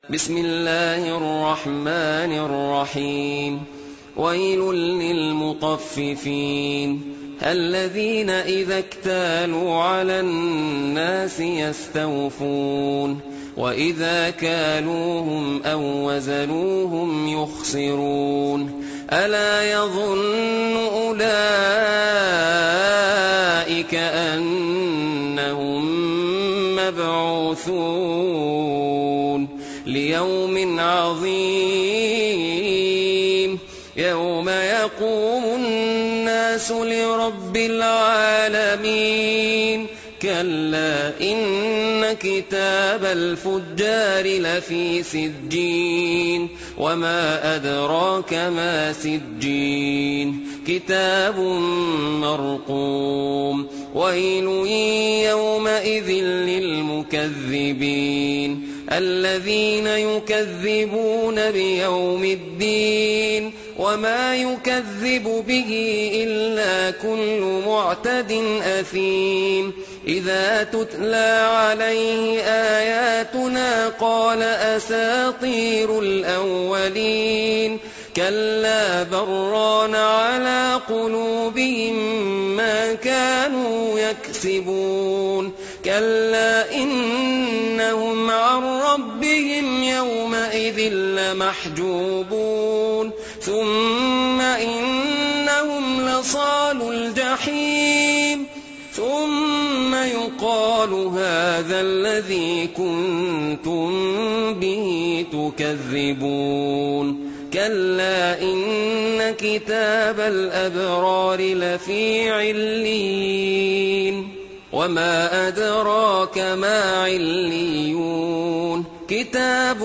بسم الله الرحمن الرحيم. ويل للمطففين الذين إذا اكتالوا على الناس يستوفون وإذا كالوهم أو وزنوهم يخسرون ألا يظن أولئك أنهم مبعوثون ليوم عظيم يوم يقوم الناس لرب العالمين كلا إن كتاب الفجار لفي سجين وما أدراك ما سجين كتاب مرقوم ويل يومئذ للمكذبين الذين يكذبون بيوم الدين وما يكذب به إلا كل معتد أثيم إذا تتلى عليه آياتنا قال أساطير الأولين كلا بران على قلوبهم ما كانوا يكسبون كلا إنهم عن ربهم يومئذ لمحجوبون ثم إنهم لصالوا الجحيم ثم يقال هذا الذي كنتم به تكذبون كلا إن كتاب الأبرار لفي عليين وما أدراك ما عليون كتاب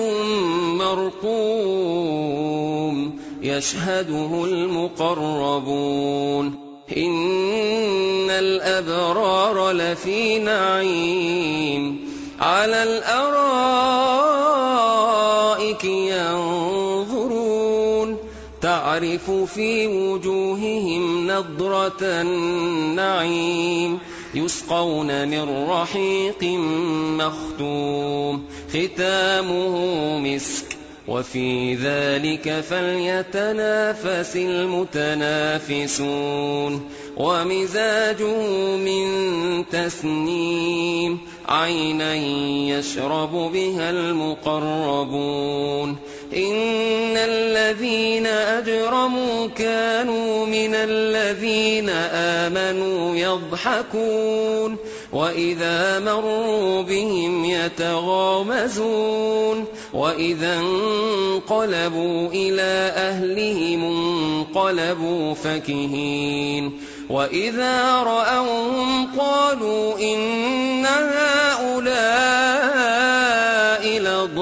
مرقوم يشهده المقربون إن الأبرار لفي نعيم على الأرائك ينظرون تعرف في وجوههم نضرة النعيم يسقون من رحيق مختوم ختامه مسك وفي ذلك فليتنافس المتنافسون ومزاجه من تسنيم عينا يشرب بها المقربون إن الذين أجرموا كانوا من الذين آمنوا يضحكون وإذا مروا بهم يتغامزون وإذا انقلبوا إلى أهلهم انقلبوا فكهين وإذا رأوهم قالوا إن هؤلاء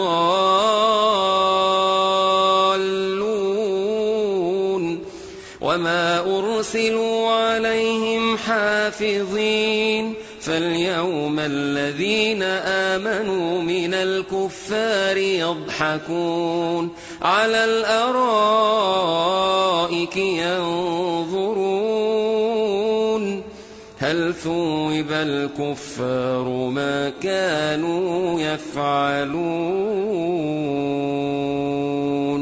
لضالون وما أرسلوا عليهم حافظين فاليوم الذين آمنوا من الكفار يضحكون على الأرائك ينظرون هل ثوب الكفار ما كانوا يفعلون